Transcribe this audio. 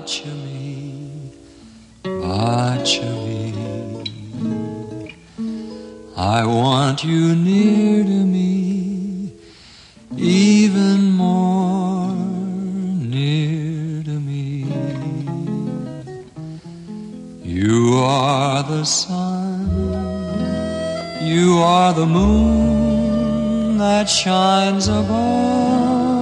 Baciami, baciami. I want you near to me, even more near to me. You are the sun, you are the moon that shines above